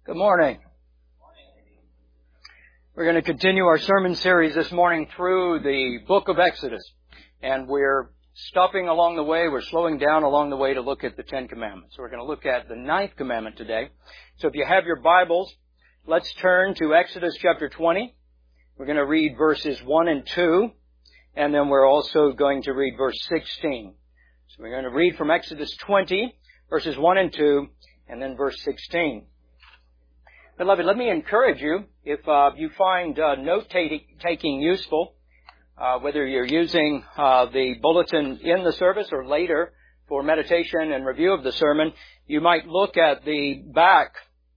Good morning. We're going to continue our sermon series this morning through the book of Exodus. And we're stopping along the way. We're slowing down along the way to look at the Ten Commandments. So we're going to look at the ninth commandment today. So if you have your Bibles, let's turn to Exodus chapter 20. We're going to read verses 1 and 2. And then we're also going to read verse 16. So we're going to read from Exodus 20, verses 1 and 2, and then verse 16. Beloved, let me encourage you, if you find note-taking useful, whether you're using the bulletin in the service or later for meditation and review of the sermon, you might look at the back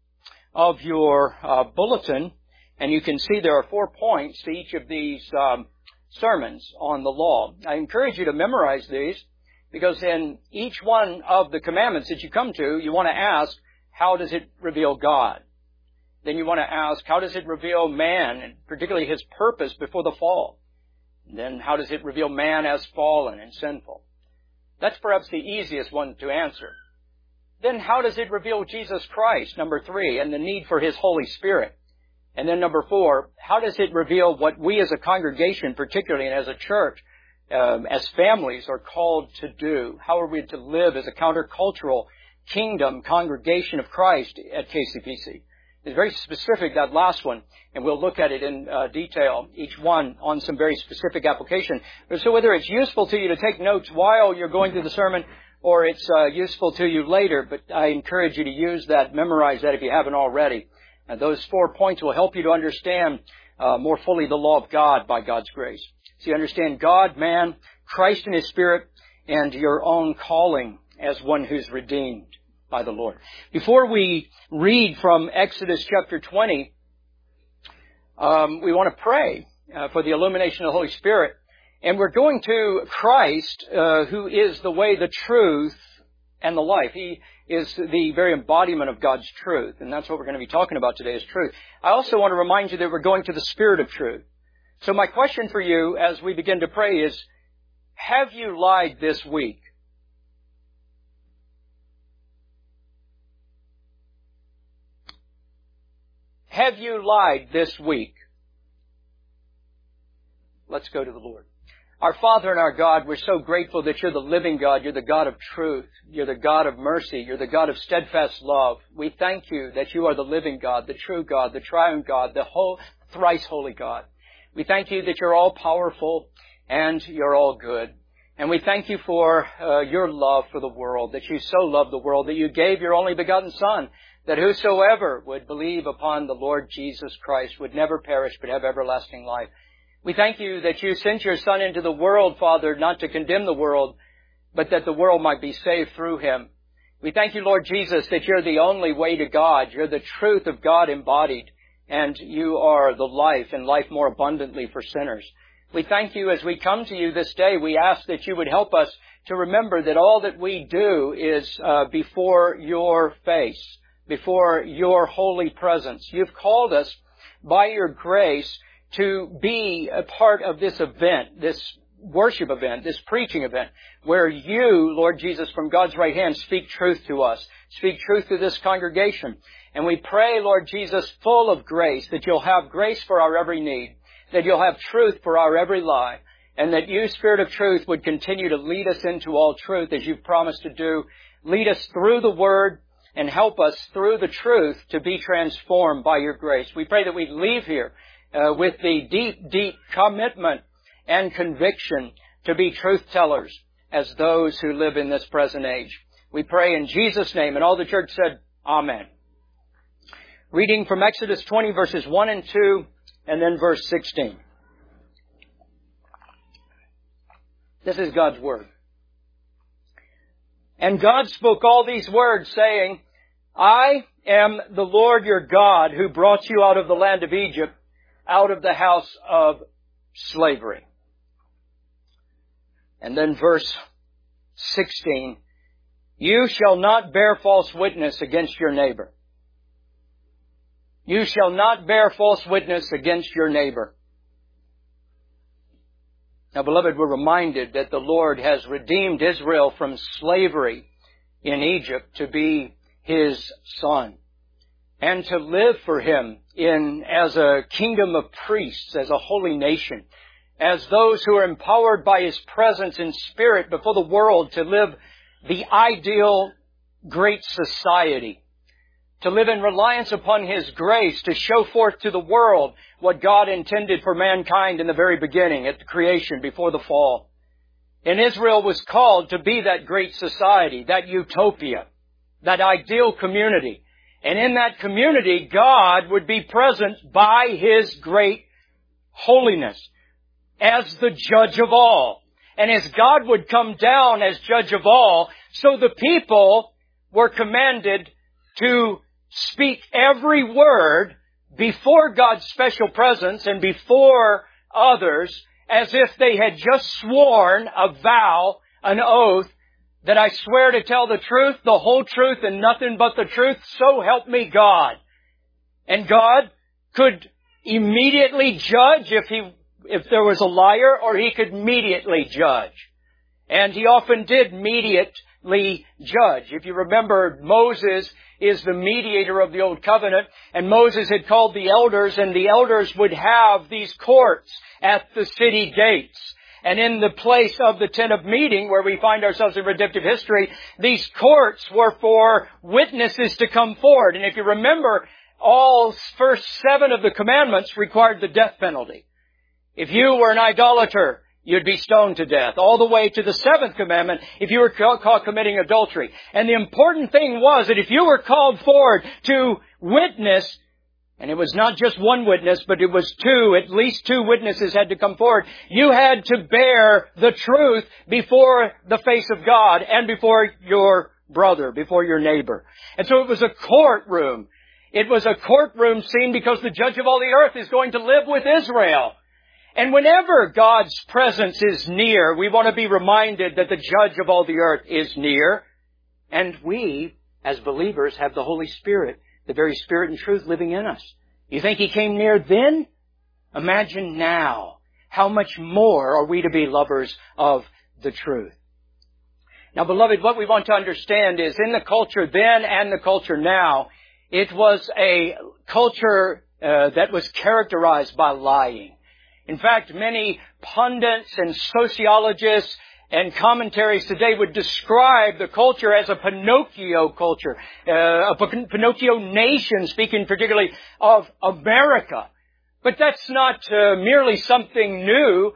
of your bulletin, and you can see there are 4 points to each of these sermons on the law. I encourage you to memorize these, because in each one of the commandments that you come to, you want to ask, how does it reveal God? Then you want to ask, how does it reveal man, and particularly his purpose before the fall? And then how does it reveal man as fallen and sinful? That's perhaps the easiest one to answer. Then how does it reveal Jesus Christ, number 3, and the need for His Holy Spirit? And then number 4, how does it reveal what we as a congregation, particularly and as a church, as families are called to do? How are we to live as a countercultural kingdom congregation of Christ at KCPC? It's very specific, that last one, and we'll look at it in detail, each one on some very specific application. So whether it's useful to you to take notes while you're going through the sermon, or it's useful to you later, but I encourage you to use that, memorize that if you haven't already. Those 4 points will help you to understand more fully the law of God by God's grace. So you understand God, man, Christ and His Spirit, and your own calling as one who's redeemed by the Lord. Before we read from Exodus chapter 20, we want to pray for the illumination of the Holy Spirit. And we're going to Christ, who is the way, the truth, and the life. He is the very embodiment of God's truth. And that's what we're going to be talking about today, is truth. I also want to remind you that we're going to the Spirit of truth. So my question for you as we begin to pray is, have you lied this week? Have you lied this week? Let's go to the Lord. Our Father and our God, we're so grateful that You're the living God. You're the God of truth. You're the God of mercy. You're the God of steadfast love. We thank You that You are the living God, the true God, the triune God, the whole thrice holy God. We thank You that You're all powerful and You're all good. And we thank You for Your love for the world, that You so loved the world that You gave Your only begotten Son, that whosoever would believe upon the Lord Jesus Christ would never perish but have everlasting life. We thank You that You sent Your Son into the world, Father, not to condemn the world, but that the world might be saved through Him. We thank You, Lord Jesus, that You're the only way to God. You're the truth of God embodied, and You are the life, and life more abundantly for sinners. We thank You as we come to You this day. We ask that You would help us to remember that all that we do is before Your face, before Your holy presence. You've called us by Your grace to be a part of this event, this worship event, this preaching event, where You, Lord Jesus, from God's right hand, speak truth to us, speak truth to this congregation. And we pray, Lord Jesus, full of grace, that You'll have grace for our every need, that You'll have truth for our every lie, and that You, Spirit of truth, would continue to lead us into all truth as You've promised to do. Lead us through the Word, and help us through the truth to be transformed by Your grace. We pray that we leave here with the deep, deep commitment and conviction to be truth tellers as those who live in this present age. We pray in Jesus' name. And all the church said, Amen. Reading from Exodus 20, verses 1 and 2, and then verse 16. This is God's Word. And God spoke all these words, saying, I am the Lord your God, who brought you out of the land of Egypt, out of the house of slavery. And then verse 16, you shall not bear false witness against your neighbor. You shall not bear false witness against your neighbor. Now, beloved, we're reminded that the Lord has redeemed Israel from slavery in Egypt to be His Son. and to live for Him as a kingdom of priests, as a holy nation, as those who are empowered by His presence in spirit before the world to live the ideal great society, to live in reliance upon His grace, to show forth to the world what God intended for mankind in the very beginning, at the creation, before the fall. And Israel was called to be that great society, that utopia, that ideal community. And in that community, God would be present by His great holiness as the judge of all. And as God would come down as judge of all, so the people were commanded to speak every word before God's special presence and before others as if they had just sworn a vow, an oath, that I swear to tell the truth, the whole truth, and nothing but the truth, so help me God. And God could immediately judge if there was a liar, or He could immediately judge. And He often did immediately judge. If you remember, Moses is the mediator of the Old Covenant, and Moses had called the elders, and the elders would have these courts at the city gates. And in the place of the tent of meeting, where we find ourselves in redemptive history, these courts were for witnesses to come forward. And if you remember, all first 7 of the commandments required the death penalty. If you were an idolater, you'd be stoned to death. All the way to the 7th commandment, if you were caught committing adultery. And the important thing was that if you were called forward to witness, and it was not just one witness, but it was 2, at least 2 witnesses had to come forward, you had to bear the truth before the face of God and before your brother, before your neighbor. And so it was a courtroom. It was a courtroom scene because the judge of all the earth is going to live with Israel. And whenever God's presence is near, we want to be reminded that the judge of all the earth is near. And we, as believers, have the Holy Spirit, the very Spirit and truth living in us. You think He came near then? Imagine now. How much more are we to be lovers of the truth? Now, beloved, what we want to understand is in the culture then and the culture now, it was a culture that was characterized by lying. In fact, many pundits and sociologists and commentaries today would describe the culture as a Pinocchio culture, a Pinocchio nation, speaking particularly of America. But that's not merely something new.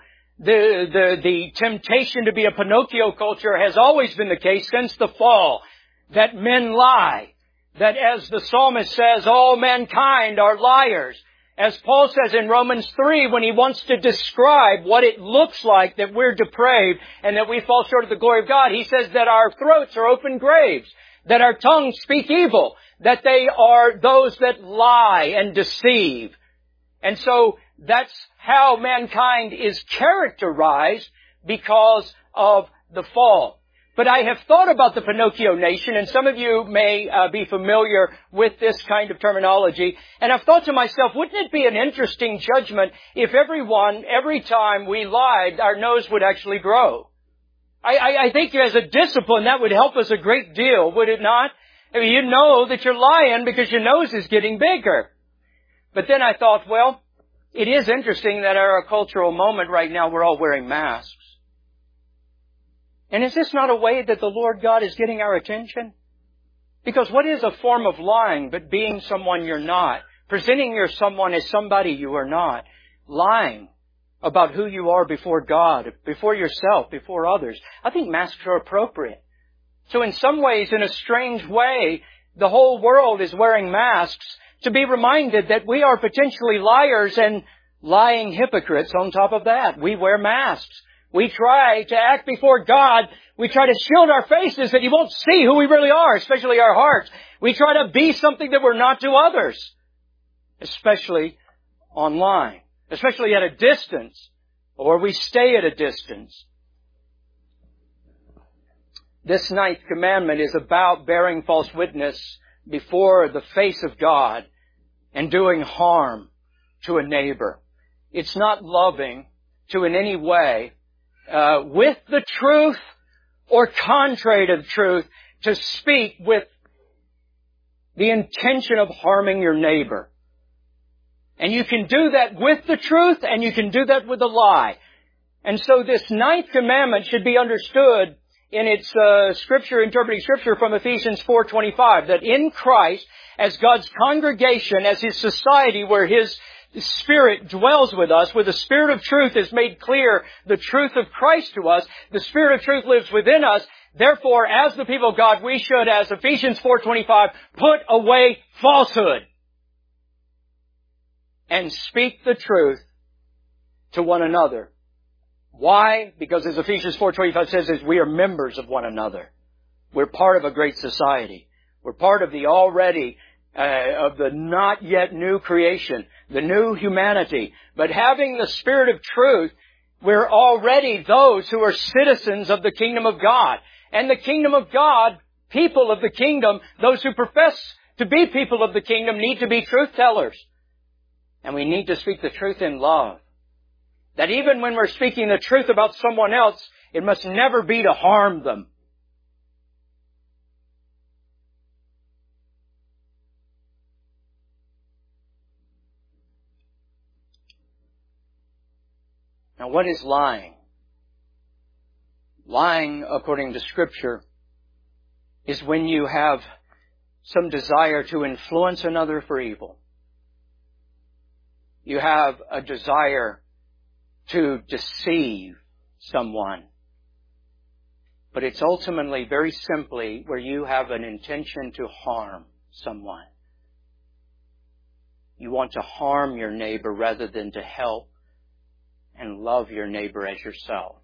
The temptation to be a Pinocchio culture has always been the case since the fall, that men lie, that as the psalmist says, all mankind are liars. As Paul says in Romans 3, when he wants to describe what it looks like that we're depraved and that we fall short of the glory of God, he says that our throats are open graves, that our tongues speak evil, that they are those that lie and deceive. And so that's how mankind is characterized because of the fall. But I have thought about the Pinocchio nation, and some of you may be familiar with this kind of terminology. And I've thought to myself, wouldn't it be an interesting judgment if every time we lied, our nose would actually grow? I think as a discipline, that would help us a great deal, would it not? I mean, you know that you're lying because your nose is getting bigger. But then I thought, well, it is interesting that our cultural moment right now, we're all wearing masks. And is this not a way that the Lord God is getting our attention? Because what is a form of lying but being someone you're not? Presenting someone as somebody you are not. Lying about who you are before God, before yourself, before others. I think masks are appropriate. So in some ways, in a strange way, the whole world is wearing masks to be reminded that we are potentially liars and lying hypocrites on top of that. We wear masks. We try to act before God. We try to shield our faces that He won't see who we really are, especially our hearts. We try to be something that we're not to others, especially online, especially at a distance, or we stay at a distance. This 9th commandment is about bearing false witness before the face of God and doing harm to a neighbor. It's not loving to in any way with the truth or contrary to the truth, to speak with the intention of harming your neighbor. And you can do that with the truth, and you can do that with a lie. And so this ninth commandment should be understood in its interpreting Scripture from Ephesians 4:25, that in Christ, as God's congregation, as His society where His Spirit dwells with us, where the Spirit of truth is made clear, the truth of Christ to us, the Spirit of truth lives within us. Therefore, as the people of God, we should, as Ephesians 4:25, put away falsehood and speak the truth to one another. Why? Because as Ephesians 4:25 says, is we are members of one another. We're part of a great society. We're part of the already, of the not yet new creation, the new humanity. But having the Spirit of truth, we're already those who are citizens of the kingdom of God. And the kingdom of God, people of the kingdom, those who profess to be people of the kingdom need to be truth tellers. And we need to speak the truth in love. That even when we're speaking the truth about someone else, it must never be to harm them. Now, what is lying? Lying, according to Scripture, is when you have some desire to influence another for evil. You have a desire to deceive someone. But it's ultimately, very simply, where you have an intention to harm someone. You want to harm your neighbor rather than to help and love your neighbor as yourself.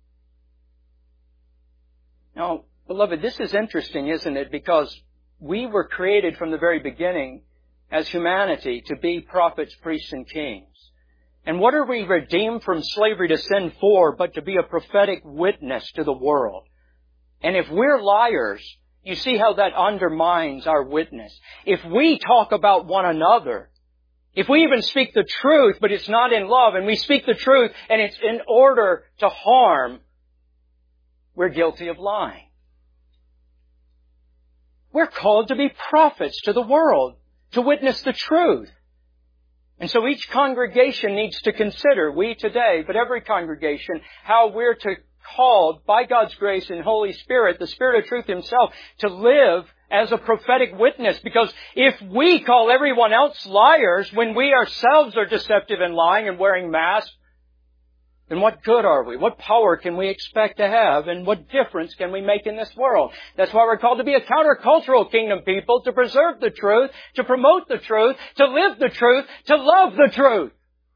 Now, beloved, this is interesting, isn't it? Because we were created from the very beginning as humanity to be prophets, priests, and kings. And what are we redeemed from slavery to sin for but to be a prophetic witness to the world? And if we're liars, you see how that undermines our witness. If we talk about one another, if we even speak the truth, but it's not in love, and we speak the truth and it's in order to harm, we're guilty of lying. We're called to be prophets to the world, to witness the truth. And so each congregation needs to consider, we today, but every congregation, how we're called by God's grace and Holy Spirit, the Spirit of truth Himself, to live as a prophetic witness. Because if we call everyone else liars when we ourselves are deceptive and lying and wearing masks, then what good are we? What power can we expect to have? And what difference can we make in this world? That's why we're called to be a countercultural kingdom people, to preserve the truth, to promote the truth, to live the truth, to love the truth.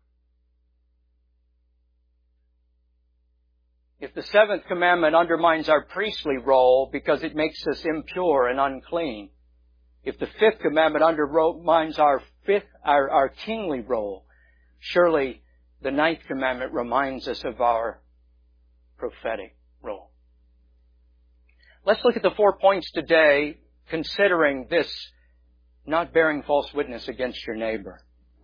If the seventh commandment undermines our priestly role because it makes us impure and unclean, if the fifth commandment undermines our kingly role, surely the ninth commandment reminds us of our prophetic role. Let's look at the 4 points today, considering this not bearing false witness against your neighbor.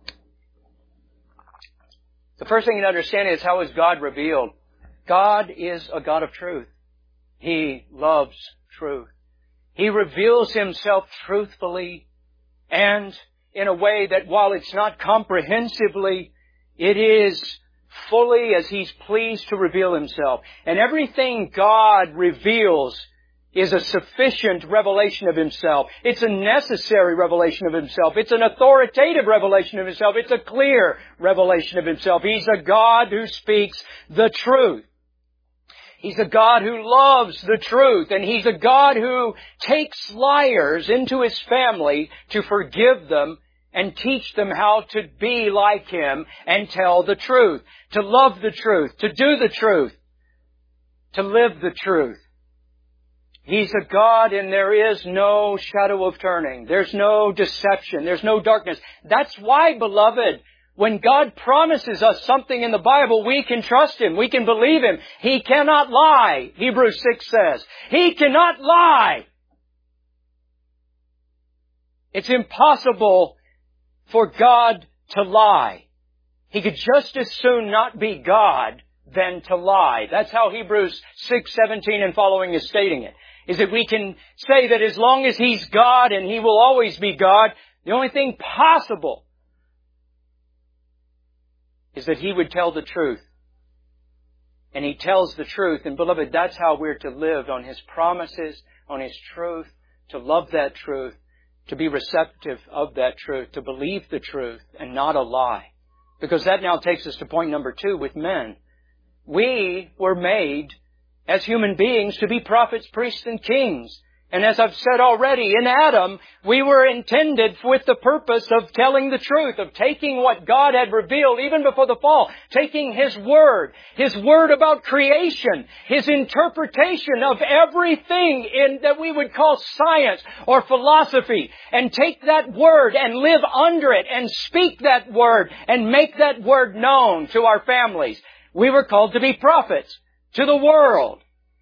The first thing to understand is, how is God revealed? God is a God of truth. He loves truth. He reveals Himself truthfully and in a way that, while it's not comprehensively, it is fully as He's pleased to reveal Himself. And everything God reveals is a sufficient revelation of Himself. It's a necessary revelation of Himself. It's an authoritative revelation of Himself. It's a clear revelation of Himself. He's a God who speaks the truth. He's a God who loves the truth. And He's a God who takes liars into His family to forgive them and teach them how to be like Him and tell the truth, to love the truth, to do the truth, to live the truth. He's a God, and there is no shadow of turning. There's no deception. There's no darkness. That's why, beloved, when God promises us something in the Bible, we can trust Him. We can believe Him. He cannot lie, Hebrews 6 says. He cannot lie. It's impossible for God to lie. He could just as soon not be God than to lie. That's how Hebrews 6:17 and following is stating it. is that we can say that as long as He's God and He will always be God, the only thing possible is that He would tell the truth. And He tells the truth. And beloved, that's how we're to live, on His promises, on His truth, to love that truth, to be receptive of that truth, to believe the truth and not a lie. Because that now takes us to point number 2 with men. We were made as human beings to be prophets, priests, and kings. And as I've said already, in Adam, we were intended with the purpose of telling the truth, of taking what God had revealed even before the fall, taking His Word about creation, His interpretation of everything that we would call science or philosophy, and take that Word and live under it and speak that Word and make that Word known to our families. We were called to be prophets to the world.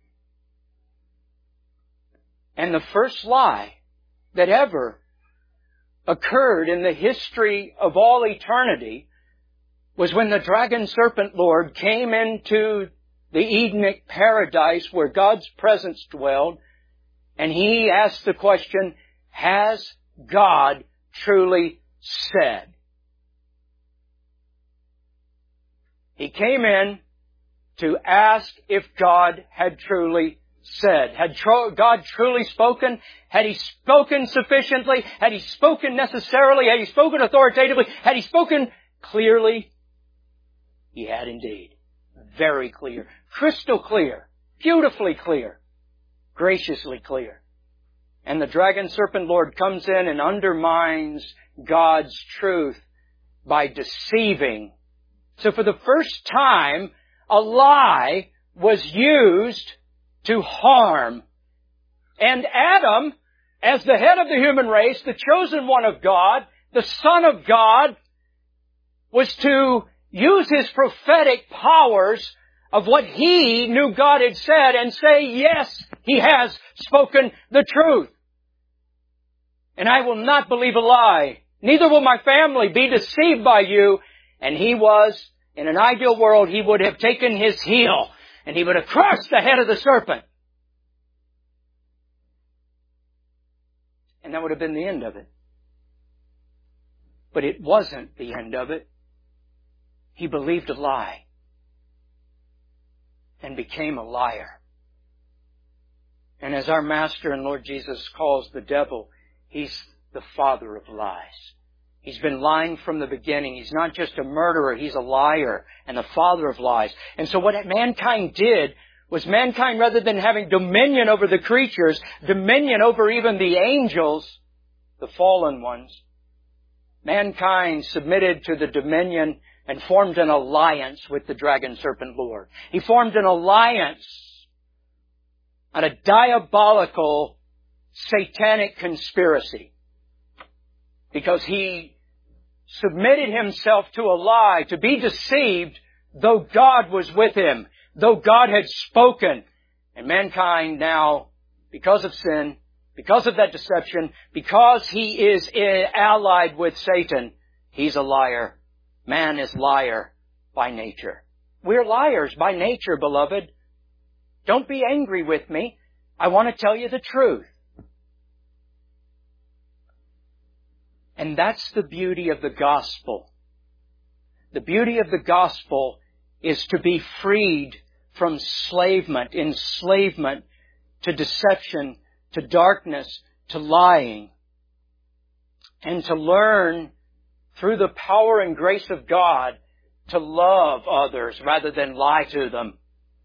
And the first lie that ever occurred in the history of all eternity was when the dragon serpent Lord came into the Edenic paradise where God's presence dwelled, and he asked the question, has God truly said? He came in to ask if God had truly said. Had God truly spoken? Had He spoken sufficiently? Had He spoken necessarily? Had He spoken authoritatively? Had He spoken clearly? He had indeed. Very clear. Crystal clear. Beautifully clear. Graciously clear. And the dragon serpent Lord comes in and undermines God's truth by deceiving. So for the first time, a lie was used to harm. And Adam, as the head of the human race, the chosen one of God, the Son of God, was to use his prophetic powers of what he knew God had said and say, yes, He has spoken the truth. And I will not believe a lie. Neither will my family be deceived by you. And he was, in an ideal world, he would have taken his heel and he would have crushed the head of the serpent. And that would have been the end of it. But it wasn't the end of it. He believed a lie and became a liar. And as our Master and Lord Jesus calls the devil, he's the father of lies. He's been lying from the beginning. He's not just a murderer, he's a liar and the father of lies. And so what mankind did was mankind, rather than having dominion over the creatures, dominion over even the angels, the fallen ones, mankind submitted to the dominion and formed an alliance with the dragon serpent Lord. He formed an alliance on a diabolical, satanic conspiracy because he submitted himself to a lie, to be deceived, though God was with him, though God had spoken. And mankind now, because of sin, because of that deception, because he is allied with Satan, he's a liar. Man is liar by nature. We're liars by nature, beloved. Don't be angry with me. I want to tell you the truth. And that's the beauty of the gospel. The beauty of the gospel is to be freed from enslavement to deception, to darkness, to lying. And to learn through the power and grace of God to love others rather than lie to them.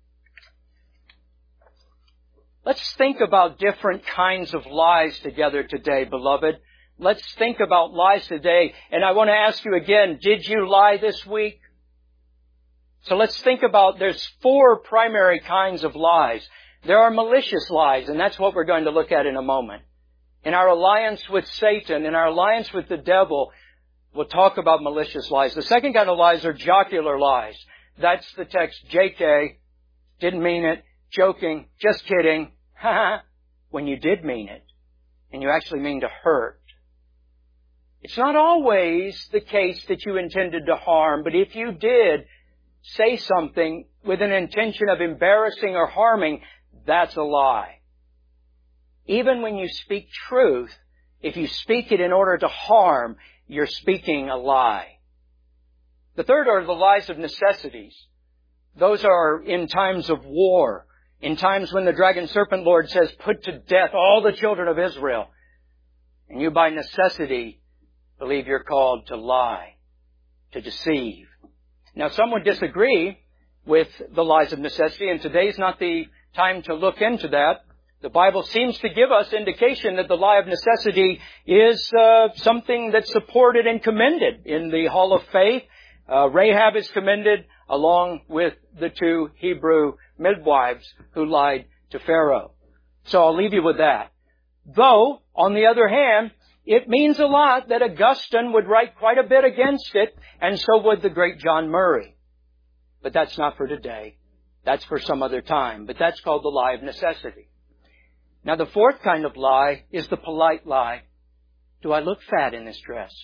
Let's think about different kinds of lies together today, beloved. Let's think about lies today. And I want to ask you again, did you lie this week? So let's think about, there's 4 primary kinds of lies. There are malicious lies, and that's what we're going to look at in a moment. In our alliance with Satan, in our alliance with the devil, we'll talk about malicious lies. The second kind of lies are jocular lies. That's the text, JK, didn't mean it, joking, just kidding, when you did mean it, and you actually mean to hurt. It's not always the case that you intended to harm, but if you did say something with an intention of embarrassing or harming, that's a lie. Even when you speak truth, if you speak it in order to harm, you're speaking a lie. The third are the lies of necessities. Those are in times of war, in times when the dragon serpent lord says, put to death all the children of Israel. And you by necessity believe you're called to lie, to deceive. Now some would disagree with the lies of necessity, and today's not the time to look into that. The Bible seems to give us indication that the lie of necessity is something that's supported and commended in the Hall of Faith. Rahab is commended along with the two Hebrew midwives who lied to Pharaoh. So I'll leave you with that. Though, on the other hand, it means a lot that Augustine would write quite a bit against it, and so would the great John Murray. But that's not for today. That's for some other time. But that's called the lie of necessity. Now the fourth kind of lie is the polite lie. Do I look fat in this dress?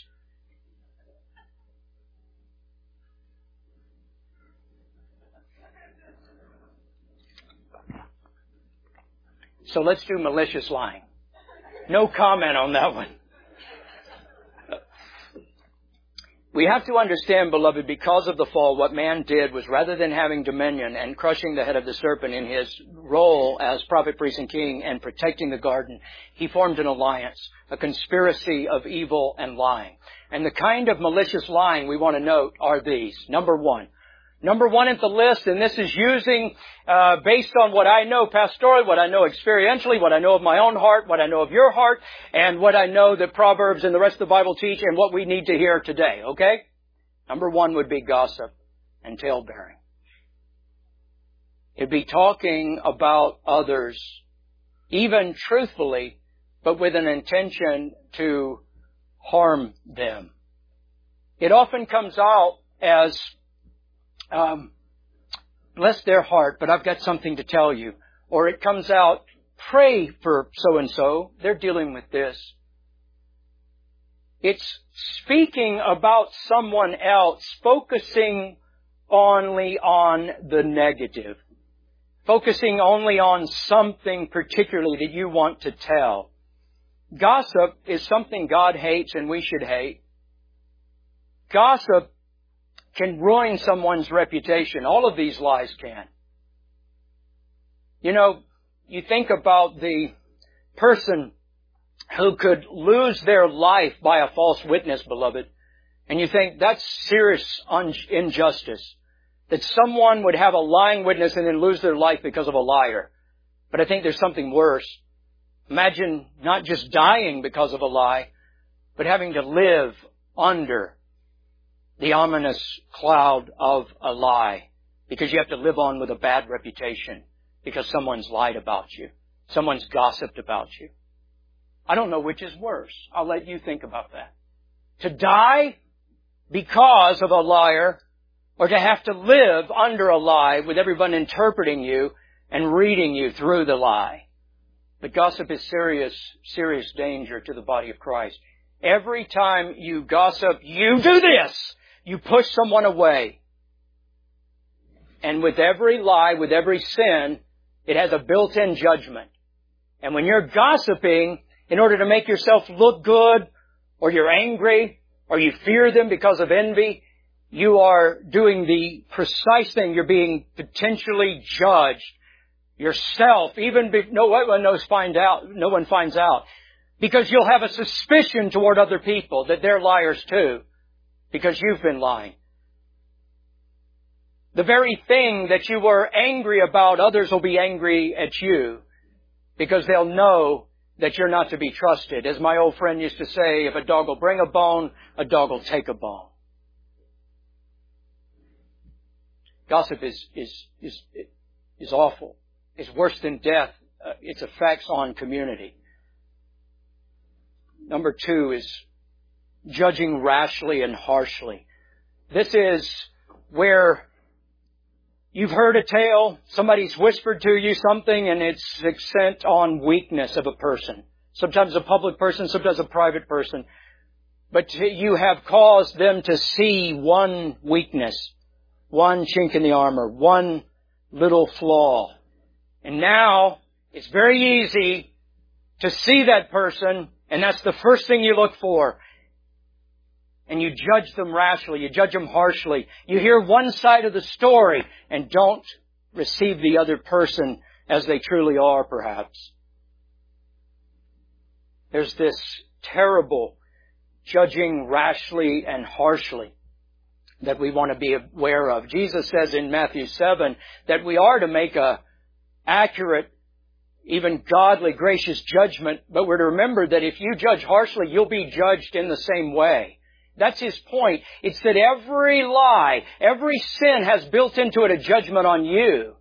So let's do malicious lying. No comment on that one. We have to understand, beloved, because of the fall, what man did was rather than having dominion and crushing the head of the serpent in his role as prophet, priest, and king and protecting the garden, he formed an alliance, a conspiracy of evil and lying. And the kind of malicious lying we want to note are these. Number one at the list, and this is using, based on what I know pastorally, what I know experientially, what I know of my own heart, what I know of your heart, and what I know that Proverbs and the rest of the Bible teach, and what we need to hear today, okay? Number one would be gossip and talebearing. It'd be talking about others, even truthfully, but with an intention to harm them. It often comes out as, bless their heart, but I've got something to tell you. Or it comes out, pray for so-and-so. They're dealing with this. It's speaking about someone else, focusing only on the negative. Focusing only on something particularly that you want to tell. Gossip is something God hates and we should hate. Gossip can ruin someone's reputation. All of these lies can. You know, you think about the person who could lose their life by a false witness, beloved, and you think that's serious injustice. That someone would have a lying witness and then lose their life because of a liar. But I think there's something worse. Imagine not just dying because of a lie, but having to live under the ominous cloud of a lie, because you have to live on with a bad reputation because someone's lied about you. Someone's gossiped about you. I don't know which is worse. I'll let you think about that. To die because of a liar, or to have to live under a lie with everyone interpreting you and reading you through the lie. But gossip is serious, serious danger to the body of Christ. Every time you gossip, you do this. You push someone away. And with every lie, with every sin, it has a built-in judgment. And when you're gossiping, in order to make yourself look good, or you're angry, or you fear them because of envy, you are doing the precise thing. You're being potentially judged yourself, even if no one finds out. Because you'll have a suspicion toward other people that they're liars too. Because you've been lying. The very thing that you were angry about, others will be angry at you. Because they'll know that you're not to be trusted. As my old friend used to say, if a dog will bring a bone, a dog will take a bone. Gossip is awful. It's worse than death. Its effects on community. Number two is judging rashly and harshly. This is where you've heard a tale, somebody's whispered to you something, and it's accent on weakness of a person. Sometimes a public person, sometimes a private person. But you have caused them to see one weakness, one chink in the armor, one little flaw. And now it's very easy to see that person, and that's the first thing you look for. And you judge them rashly. You judge them harshly. You hear one side of the story and don't receive the other person as they truly are, perhaps. There's this terrible judging rashly and harshly that we want to be aware of. Jesus says in Matthew 7 that we are to make a accurate, even godly, gracious judgment, but we're to remember that if you judge harshly, you'll be judged in the same way. That's His point. It's that every lie, every sin has built into it a judgment on you.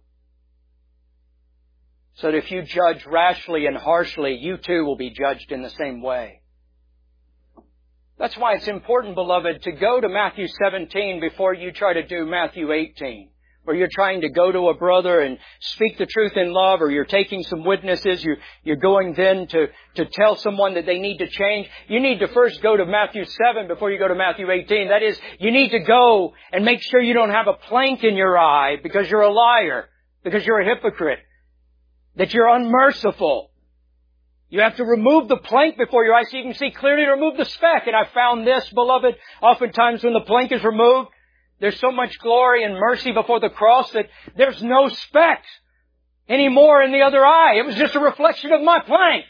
So that if you judge rashly and harshly, you too will be judged in the same way. That's why it's important, beloved, to go to Matthew 17 before you try to do Matthew 18. Where you're trying to go to a brother and speak the truth in love, or you're taking some witnesses, you're going then to tell someone that they need to change. You need to first go to Matthew 7 before you go to Matthew 18. That is, you need to go and make sure you don't have a plank in your eye because you're a liar, because you're a hypocrite, that you're unmerciful. You have to remove the plank before your eye so you can see clearly to remove the speck. And I found this, beloved, oftentimes when the plank is removed, there's so much glory and mercy before the cross that there's no speck anymore in the other eye. It was just a reflection of my plank.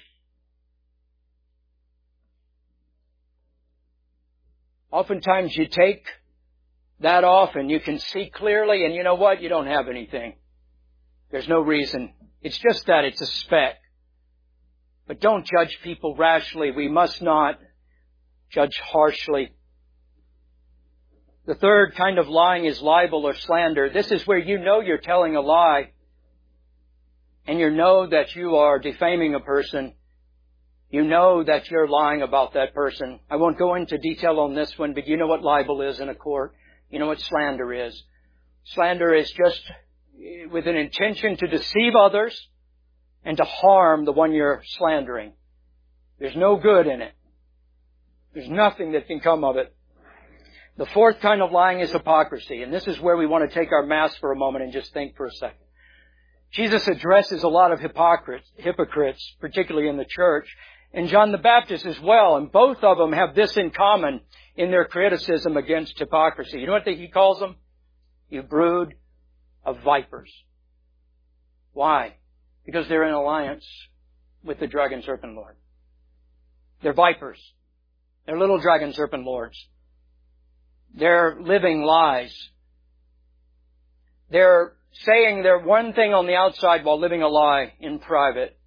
Oftentimes you take that off and you can see clearly, and you know what? You don't have anything. There's no reason. It's just that it's a speck. But don't judge people rashly. We must not judge harshly. The third kind of lying is libel or slander. This is where you know you're telling a lie, and you know that you are defaming a person. You know that you're lying about that person. I won't go into detail on this one, but you know what libel is in a court. You know what slander is. Slander is just with an intention to deceive others and to harm the one you're slandering. There's no good in it. There's nothing that can come of it. The fourth kind of lying is hypocrisy. And this is where we want to take our Mass for a moment and just think for a second. Jesus addresses a lot of hypocrites, particularly in the church, and John the Baptist as well. And both of them have this in common in their criticism against hypocrisy. You know what he calls them? You brood of vipers. Why? Because they're in alliance with the dragon serpent lord. They're vipers. They're little dragon serpent lords. They're living lies. They're saying they're one thing on the outside while living a lie in private.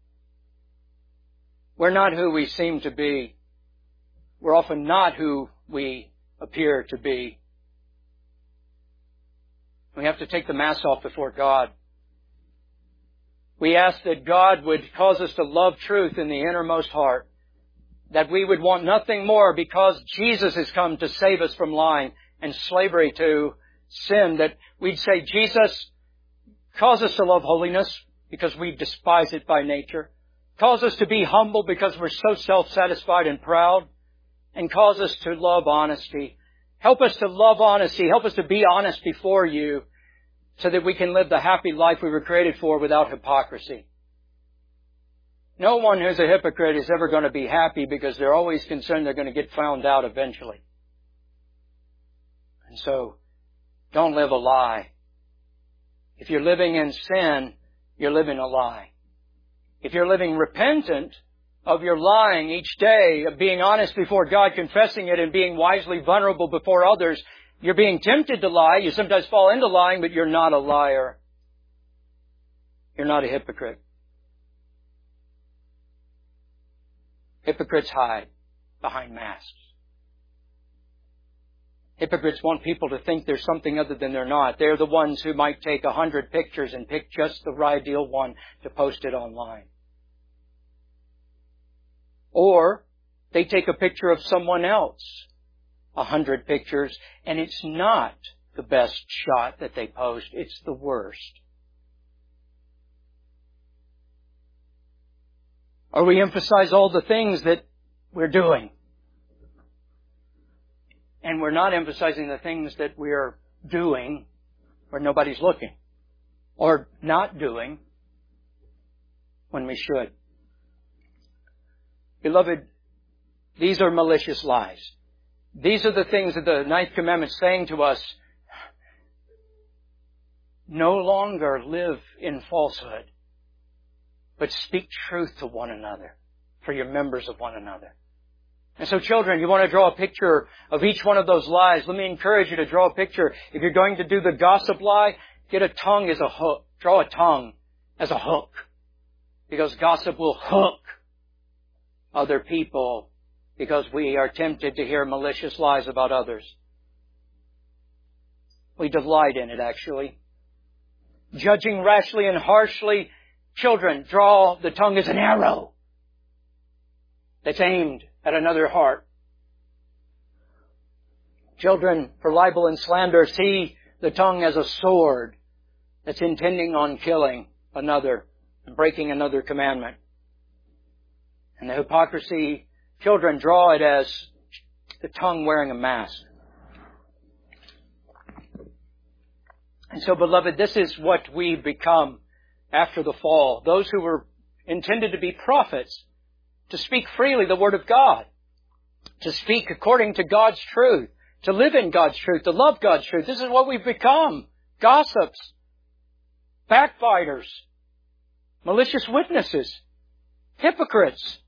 We're not who we seem to be. We're often not who we appear to be. We have to take the mask off before God. We ask that God would cause us to love truth in the innermost heart. That we would want nothing more because Jesus has come to save us from lying and slavery to sin. That we'd say, Jesus, cause us to love holiness because we despise it by nature. Cause us to be humble because we're so self-satisfied and proud. And cause us to love honesty. Help us to love honesty. Help us to be honest before you so that we can live the happy life we were created for without hypocrisy. No one who's a hypocrite is ever going to be happy because they're always concerned they're going to get found out eventually. And so, don't live a lie. If you're living in sin, you're living a lie. If you're living repentant of your lying each day, of being honest before God, confessing it, and being wisely vulnerable before others, you're being tempted to lie. You sometimes fall into lying, but you're not a liar. You're not a hypocrite. Hypocrites hide behind masks. Hypocrites want people to think there's something other than they're not. They're the ones who might take 100 pictures and pick just the ideal one to post it online. Or they take a picture of someone else, 100 pictures, and it's not the best shot that they post. It's the worst. Or we emphasize all the things that we're doing. And we're not emphasizing the things that we're doing where nobody's looking. Or not doing when we should. Beloved, these are malicious lies. These are the things that the ninth commandment is saying to us. No longer live in falsehood, but speak truth to one another, for you're members of one another. And so children, you want to draw a picture of each one of those lies. Let me encourage you to draw a picture. If you're going to do the gossip lie, get a tongue as a hook. Draw a tongue as a hook. Because gossip will hook other people because we are tempted to hear malicious lies about others. We delight in it, actually. Judging rashly and harshly. Children, draw the tongue as an arrow that's aimed at another heart. Children, for libel and slander, see the tongue as a sword that's intending on killing another and breaking another commandment. And the hypocrisy, children, draw it as the tongue wearing a mask. And so, beloved, this is what we become after the fall. Those who were intended to be prophets, to speak freely the Word of God, to speak according to God's truth, to live in God's truth, to love God's truth. This is what we've become. Gossips, backbiters, malicious witnesses, hypocrites.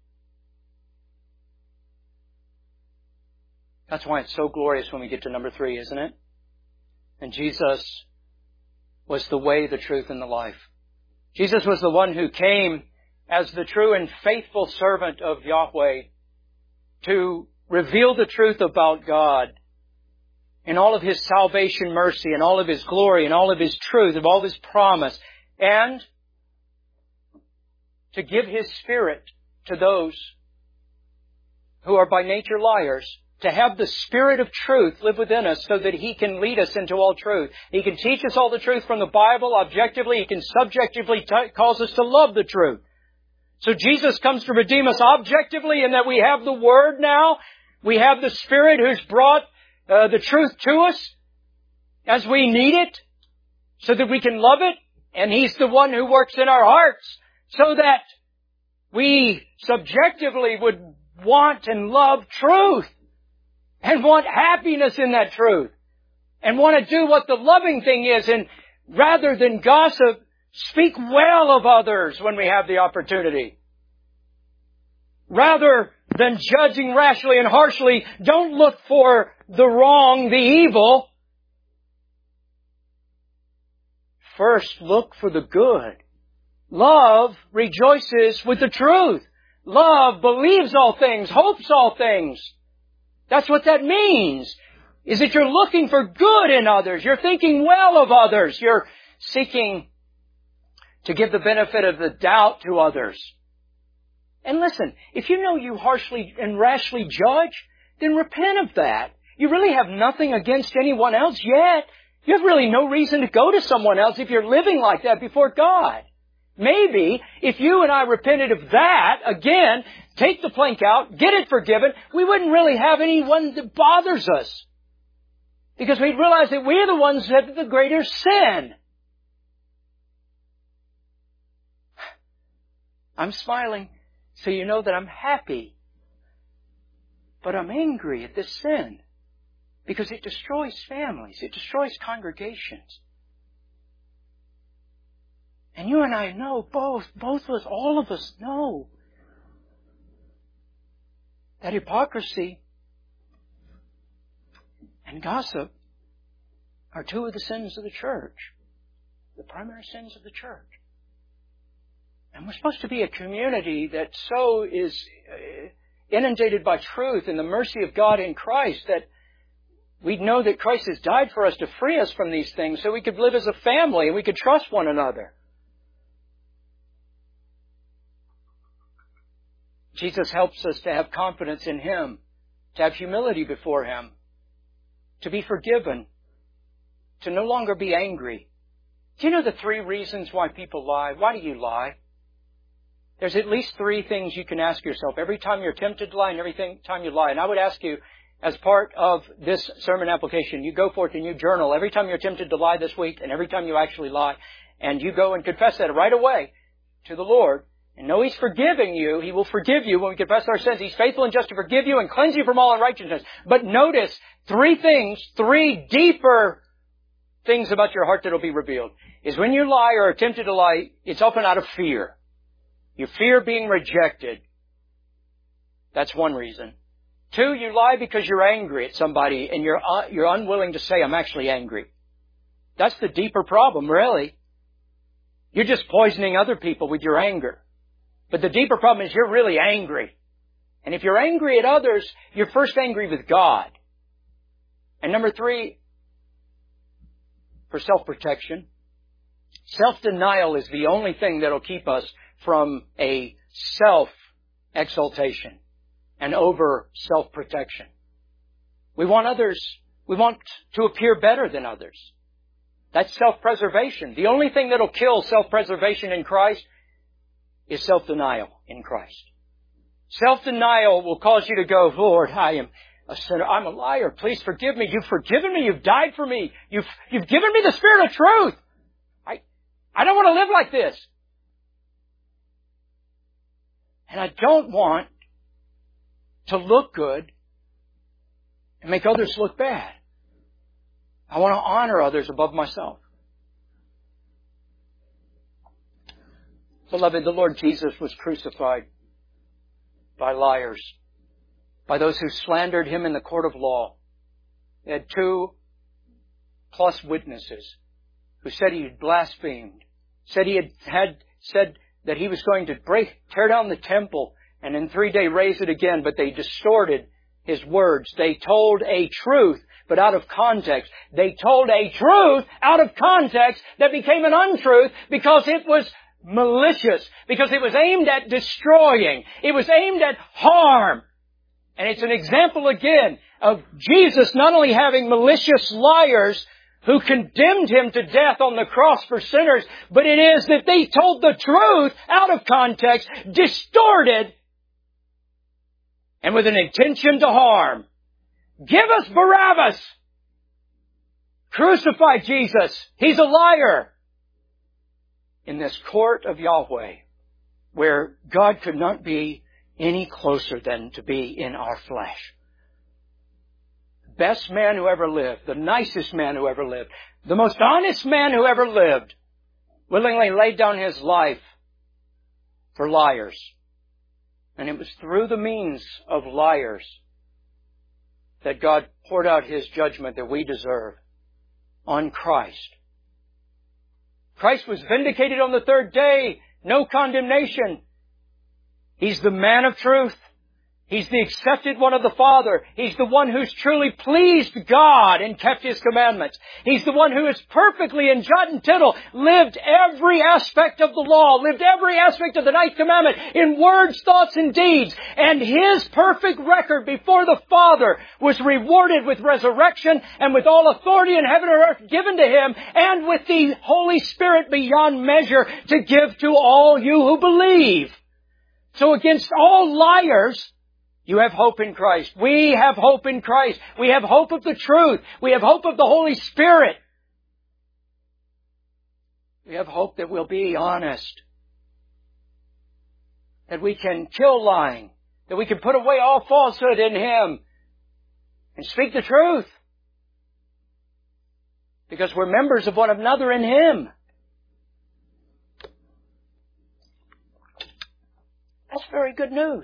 That's why it's so glorious when we get to number 3, isn't it? And Jesus was the way, the truth, and the life. Jesus was the one who came as the true and faithful servant of Yahweh to reveal the truth about God in all of His salvation mercy and all of His glory and all of His truth and all of His promise, and to give His Spirit to those who are by nature liars, to have the Spirit of truth live within us so that He can lead us into all truth. He can teach us all the truth from the Bible objectively. He can subjectively cause us to love the truth. So Jesus comes to redeem us objectively in that we have the Word now. We have the Spirit who's brought the truth to us as we need it so that we can love it. And He's the one who works in our hearts so that we subjectively would want and love truth and want happiness in that truth and want to do what the loving thing is, and rather than gossip, speak well of others when we have the opportunity. Rather than judging rashly and harshly, don't look for the wrong, the evil. First, look for the good. Love rejoices with the truth. Love believes all things, hopes all things. That's what that means, is that you're looking for good in others. You're thinking well of others. You're seeking to give the benefit of the doubt to others. And listen, if you know you harshly and rashly judge, then repent of that. You really have nothing against anyone else yet. You have really no reason to go to someone else if you're living like that before God. Maybe if you and I repented of that, again, take the plank out, get it forgiven, we wouldn't really have anyone that bothers us. Because we'd realize that we're the ones that have the greater sin. I'm smiling so you know that I'm happy. But I'm angry at this sin because it destroys families. It destroys congregations. And you and I know, both of us, all of us know that hypocrisy and gossip are two of the sins of the church, the primary sins of the church. And we're supposed to be a community that so is inundated by truth and the mercy of God in Christ that we know that Christ has died for us to free us from these things so we could live as a family and we could trust one another. Jesus helps us to have confidence in Him, to have humility before Him, to be forgiven, to no longer be angry. Do you know the 3 reasons why people lie? Why do you lie? There's at least 3 things you can ask yourself every time you're tempted to lie and every time you lie. And I would ask you, as part of this sermon application, you go forth and you journal every time you're tempted to lie this week and every time you actually lie. And you go and confess that right away to the Lord. And know He's forgiving you. He will forgive you when we confess our sins. He's faithful and just to forgive you and cleanse you from all unrighteousness. But notice three deeper things about your heart that will be revealed. Is when you lie or are tempted to lie, it's often out of fear. You fear being rejected. That's one reason. Two, you lie because you're angry at somebody and you're unwilling to say, I'm actually angry. That's the deeper problem, really. You're just poisoning other people with your anger. But the deeper problem is you're really angry. And if you're angry at others, you're first angry with God. And number three, for self-protection, self-denial is the only thing that will keep us from a self-exaltation and over self-protection. We want to appear better than others. That's self-preservation. The only thing that will kill self-preservation in Christ is self-denial in Christ. Self-denial will cause you to go, Lord, I am a sinner. I'm a liar. Please forgive me. You've forgiven me. You've died for me. You've given me the Spirit of truth. I don't want to live like this. And I don't want to look good and make others look bad. I want to honor others above myself. Beloved, the Lord Jesus was crucified by liars, by those who slandered Him in the court of law. They had 2+ witnesses who said He had blasphemed, said He had said that He was going to tear down the temple and in 3 days raise it again, but they distorted His words. They told a truth, but out of context. They told a truth out of context that became an untruth because it was malicious, because it was aimed at destroying. It was aimed at harm. And it's an example again of Jesus not only having malicious liars who condemned Him to death on the cross for sinners, but it is that they told the truth out of context, distorted, and with an intention to harm. Give us Barabbas! Crucify Jesus! He's a liar! In this court of Yahweh, where God could not be any closer than to be in our flesh. The best man who ever lived, the nicest man who ever lived, the most honest man who ever lived, willingly laid down his life for liars. And it was through the means of liars that God poured out His judgment that we deserve on Christ. Christ was vindicated on the third day. No condemnation. He's the man of truth. He's the accepted one of the Father. He's the one who's truly pleased God and kept His commandments. He's the one who is perfectly in jot and tittle lived every aspect of the law, lived every aspect of the ninth commandment in words, thoughts, and deeds. And His perfect record before the Father was rewarded with resurrection and with all authority in heaven and earth given to Him and with the Holy Spirit beyond measure to give to all you who believe. So against all liars, you have hope in Christ. We have hope in Christ. We have hope of the truth. We have hope of the Holy Spirit. We have hope that we'll be honest. That we can kill lying. That we can put away all falsehood in Him. And speak the truth. Because we're members of one another in Him. That's very good news.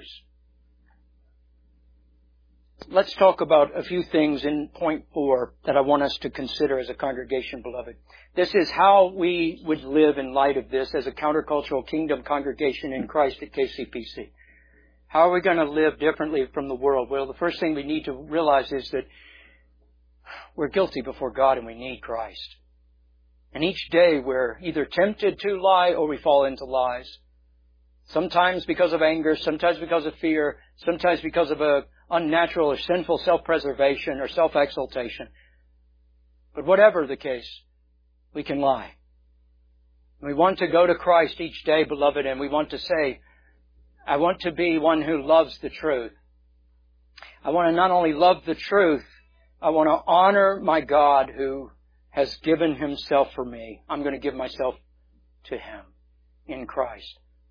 Let's talk about a few things in point 4 that I want us to consider as a congregation, beloved. This is how we would live in light of this as a countercultural kingdom congregation in Christ at KCPC. How are we going to live differently from the world? Well, the first thing we need to realize is that we're guilty before God and we need Christ. And each day we're either tempted to lie or we fall into lies. Sometimes because of anger, sometimes because of fear, sometimes because of a unnatural or sinful self-preservation or self-exaltation. But whatever the case, we can lie. We want to go to Christ each day, beloved, and we want to say, I want to be one who loves the truth. I want to not only love the truth, I want to honor my God who has given Himself for me. I'm going to give myself to Him in Christ.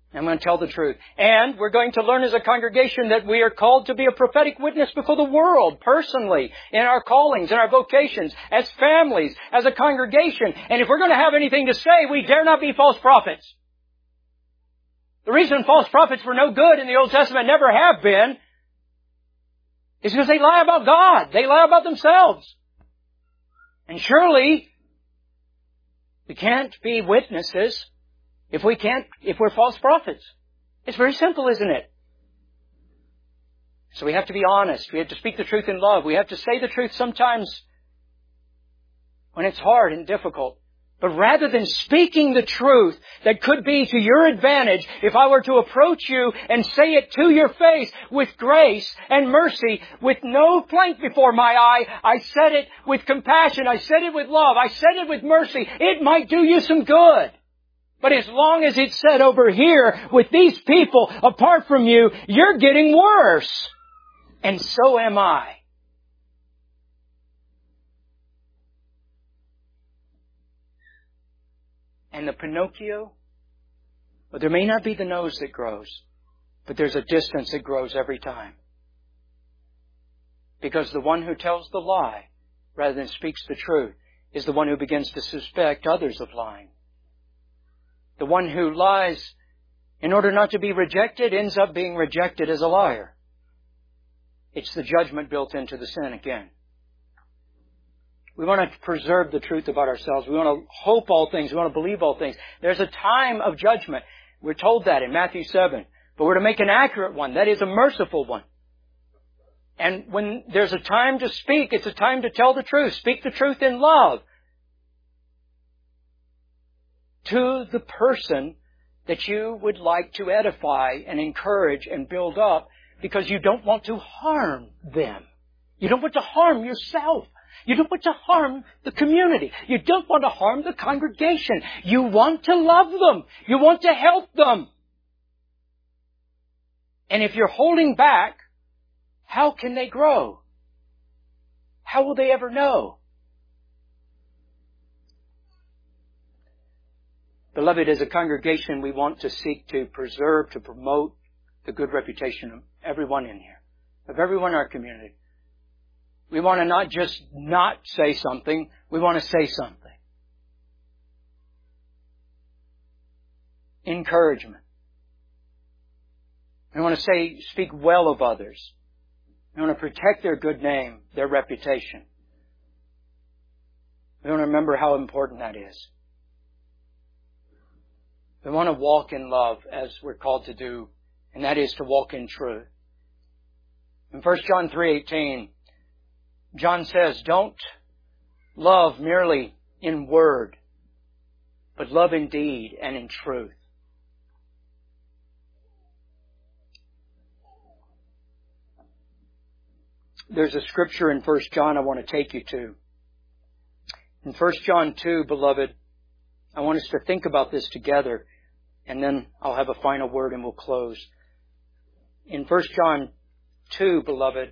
I'm going to tell the truth. And we're going to learn as a congregation that we are called to be a prophetic witness before the world, personally, in our callings, in our vocations, as families, as a congregation. And if we're going to have anything to say, we dare not be false prophets. The reason false prophets were no good in the Old Testament, never have been, is because they lie about God. They lie about themselves. And surely, we can't be witnesses if we're false prophets. It's very simple, isn't it? So we have to be honest. We have to speak the truth in love. We have to say the truth sometimes when it's hard and difficult. But rather than speaking the truth that could be to your advantage, if I were to approach you and say it to your face with grace and mercy, with no plank before my eye, I said it with compassion, I said it with love, I said it with mercy, it might do you some good. But as long as it's said over here with these people apart from you, you're getting worse. And so am I. And the Pinocchio, well, there may not be the nose that grows, but there's a distance that grows every time. Because the one who tells the lie, rather than speaks the truth, is the one who begins to suspect others of lying. The one who lies in order not to be rejected ends up being rejected as a liar. It's the judgment built into the sin again. We want to preserve the truth about ourselves. We want to hope all things. We want to believe all things. There's a time of judgment. We're told that in Matthew 7. But we're to make an accurate one. That is a merciful one. And when there's a time to speak, it's a time to tell the truth. Speak the truth in love to the person that you would like to edify and encourage and build up, because you don't want to harm them. You don't want to harm yourself. You don't want to harm the community. You don't want to harm the congregation. You want to love them. You want to help them. And if you're holding back, how can they grow? How will they ever know? Beloved, as a congregation, we want to seek to preserve, to promote the good reputation of everyone in here, of everyone in our community. We want to not just not say something, we want to say something. Encouragement. We want to speak well of others. We want to protect their good name, their reputation. We want to remember how important that is. We want to walk in love as we're called to do, and that is to walk in truth. In 1 John 3:18, John says, don't love merely in word, but love in deed and in truth. There's a scripture in 1 John I want to take you to. In 1 John 2, beloved, I want us to think about this together, and then I'll have a final word and we'll close. In 1 John 2, beloved,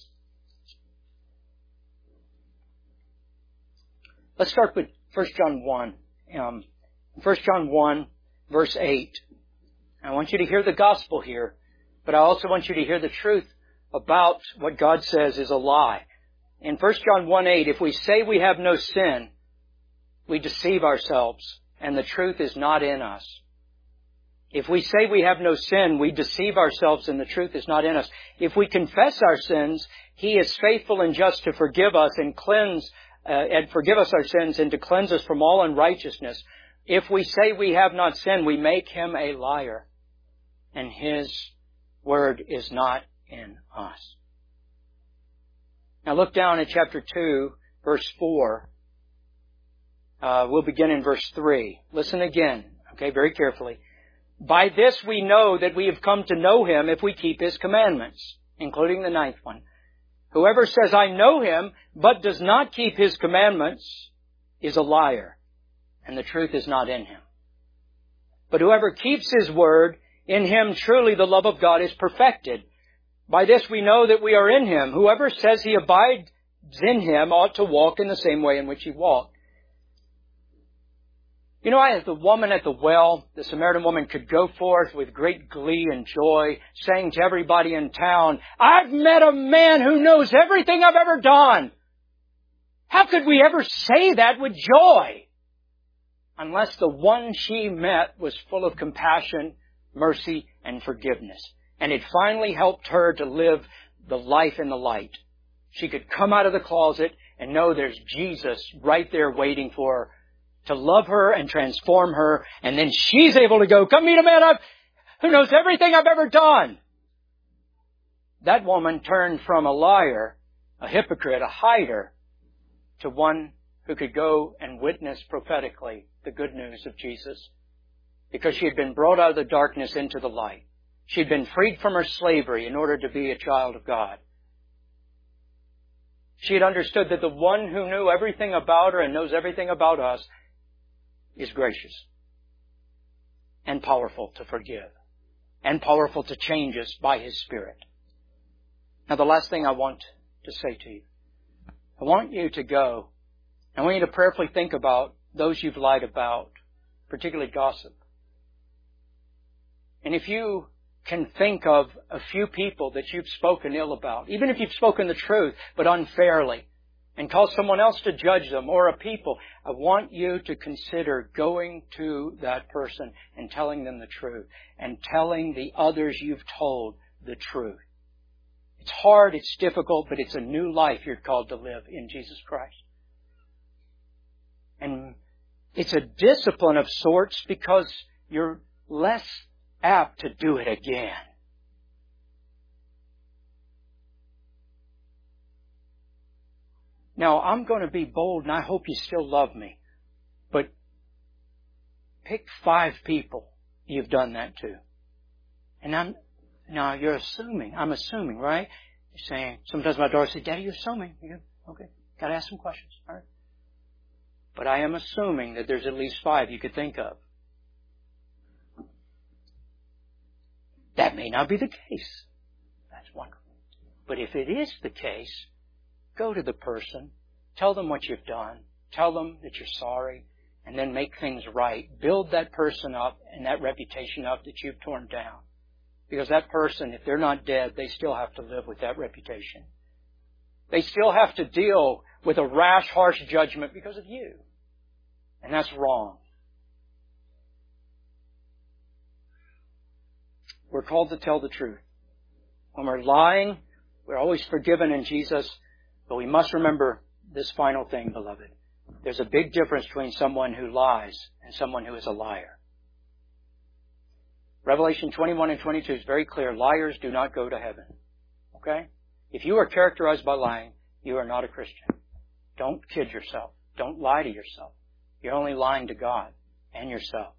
let's start with 1 John 1. 1 John 1, verse 8. I want you to hear the gospel here, but I also want you to hear the truth about what God says is a lie. In 1 John 1:8, if we say we have no sin, we deceive ourselves, and the truth is not in us. If we say we have no sin, we deceive ourselves, and the truth is not in us. If we confess our sins, He is faithful and just to forgive us and forgive us our sins and to cleanse us from all unrighteousness. If we say we have not sinned, we make Him a liar, and His word is not in us. Now look down at chapter 2, verse 4. We'll begin in verse 3. Listen again, okay, very carefully. By this we know that we have come to know Him if we keep His commandments, including the 9th one. Whoever says, I know Him, but does not keep His commandments, is a liar, and the truth is not in him. But whoever keeps His word, in him truly the love of God is perfected. By this we know that we are in Him. Whoever says he abides in Him ought to walk in the same way in which He walked. You know, as the woman at the well, the Samaritan woman could go forth with great glee and joy, saying to everybody in town, I've met a man who knows everything I've ever done. How could we ever say that with joy? Unless the one she met was full of compassion, mercy, and forgiveness. And it finally helped her to live the life in the light. She could come out of the closet and know there's Jesus right there waiting for her to love her and transform her. And then she's able to go, come meet a man who knows everything I've ever done. That woman turned from a liar, a hypocrite, a hider, to one who could go and witness prophetically the good news of Jesus. Because she had been brought out of the darkness into the light. She'd been freed from her slavery in order to be a child of God. She had understood that the one who knew everything about her and knows everything about us is gracious and powerful to forgive and powerful to change us by His Spirit. Now, the last thing I want to say to you, I want you to go. I want you to prayerfully think about those you've lied about, particularly gossip. And if you can think of a few people that you've spoken ill about, even if you've spoken the truth, but unfairly, and caused someone else to judge them, or a people, I want you to consider going to that person and telling them the truth, and telling the others you've told the truth. It's hard, it's difficult, but it's a new life you're called to live in Jesus Christ. And it's a discipline of sorts because you're less apt to do it again. Now, I'm going to be bold, and I hope you still love me. But pick 5 people you've done that to. And now you're assuming. I'm assuming, right? You're saying, sometimes my daughter says, Daddy, you're assuming. Okay, got to ask some questions. All right. But I am assuming that there's at least 5 you could think of. That may not be the case. That's wonderful. But if it is the case, go to the person, tell them what you've done, tell them that you're sorry, and then make things right. Build that person up and that reputation up that you've torn down. Because that person, if they're not dead, they still have to live with that reputation. They still have to deal with a rash, harsh judgment because of you. And that's wrong. We're called to tell the truth. When we're lying, we're always forgiven in Jesus, but we must remember this final thing, beloved. There's a big difference between someone who lies and someone who is a liar. Revelation 21 and 22 is very clear. Liars do not go to heaven. Okay? If you are characterized by lying, you are not a Christian. Don't kid yourself. Don't lie to yourself. You're only lying to God and yourself.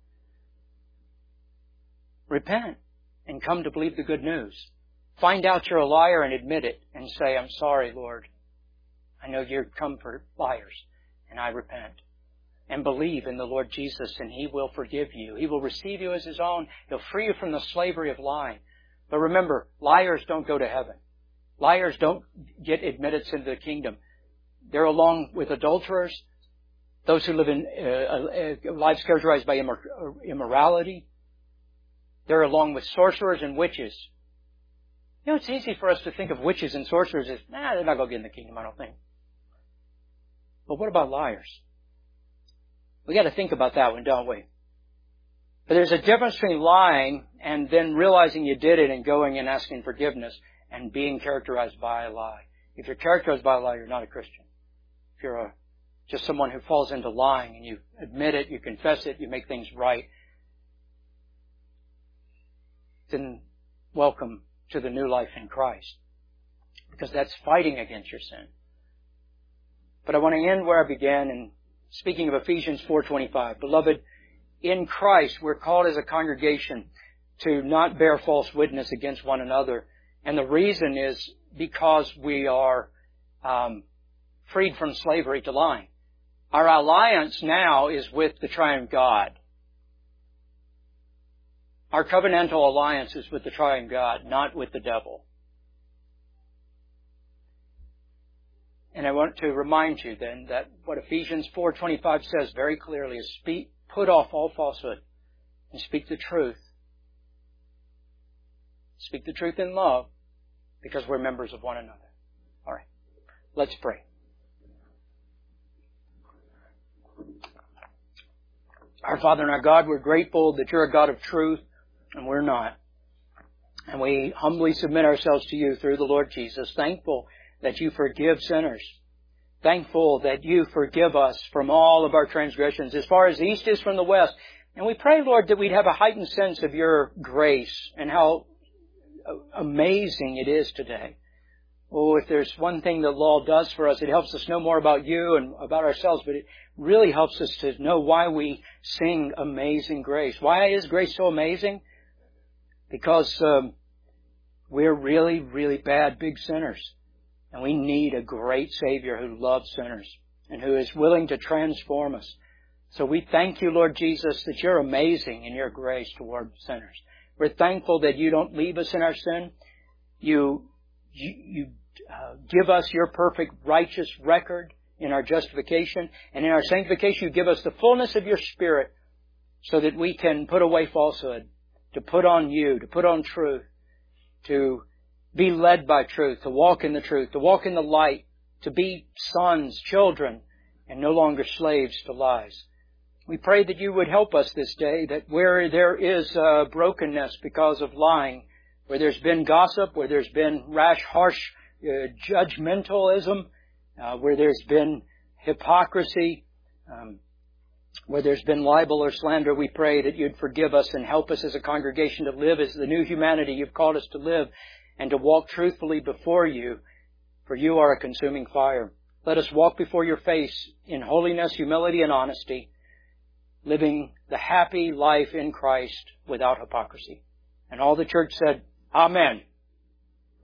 Repent and come to believe the good news. Find out you're a liar and admit it and say, I'm sorry, Lord. I know you're come for liars, and I repent. And believe in the Lord Jesus, and He will forgive you. He will receive you as His own. He'll free you from the slavery of lying. But remember, liars don't go to heaven. Liars don't get admittance into the kingdom. They're along with adulterers, those who live in lives characterized by immorality. They're along with sorcerers and witches. You know, it's easy for us to think of witches and sorcerers as, they're not going to get in the kingdom, I don't think. But what about liars? We got to think about that one, don't we? But there's a difference between lying and then realizing you did it and going and asking forgiveness and being characterized by a lie. If you're characterized by a lie, you're not a Christian. If you're just someone who falls into lying and you admit it, you confess it, you make things right, then welcome to the new life in Christ. Because that's fighting against your sin. But I want to end where I began in speaking of Ephesians 4:25. Beloved, in Christ we're called as a congregation to not bear false witness against one another. And the reason is because we are freed from slavery to lying. Our alliance now is with the triune God. Our covenantal alliance is with the triune God, not with the devil. And I want to remind you then that what Ephesians 4:25 says very clearly is put off all falsehood and speak the truth. Speak the truth in love because we're members of one another. All right. Let's pray. Our Father and our God, we're grateful that You're a God of truth and we're not. And we humbly submit ourselves to You through the Lord Jesus, thankful that You forgive sinners. Thankful that You forgive us from all of our transgressions as far as the east is from the west. And we pray, Lord, that we'd have a heightened sense of Your grace and how amazing it is today. Oh, if there's one thing the law does for us, it helps us know more about You and about ourselves, but it really helps us to know why we sing Amazing Grace. Why is grace so amazing? Because we're really, really bad, big sinners. And we need a great Savior who loves sinners and who is willing to transform us. So we thank You, Lord Jesus, that You're amazing in Your grace toward sinners. We're thankful that You don't leave us in our sin. You give us Your perfect righteous record in our justification. And in our sanctification, You give us the fullness of Your Spirit so that we can put away falsehood, to put on You, to put on truth, to be led by truth, to walk in the truth, to walk in the light, to be sons, children, and no longer slaves to lies. We pray that You would help us this day, that where there is brokenness because of lying, where there's been gossip, where there's been rash, harsh judgmentalism, where there's been hypocrisy, where there's been libel or slander, we pray that You'd forgive us and help us as a congregation to live as the new humanity You've called us to live and to walk truthfully before You, for You are a consuming fire. Let us walk before Your face in holiness, humility, and honesty, living the happy life in Christ without hypocrisy. And all the church said, Amen.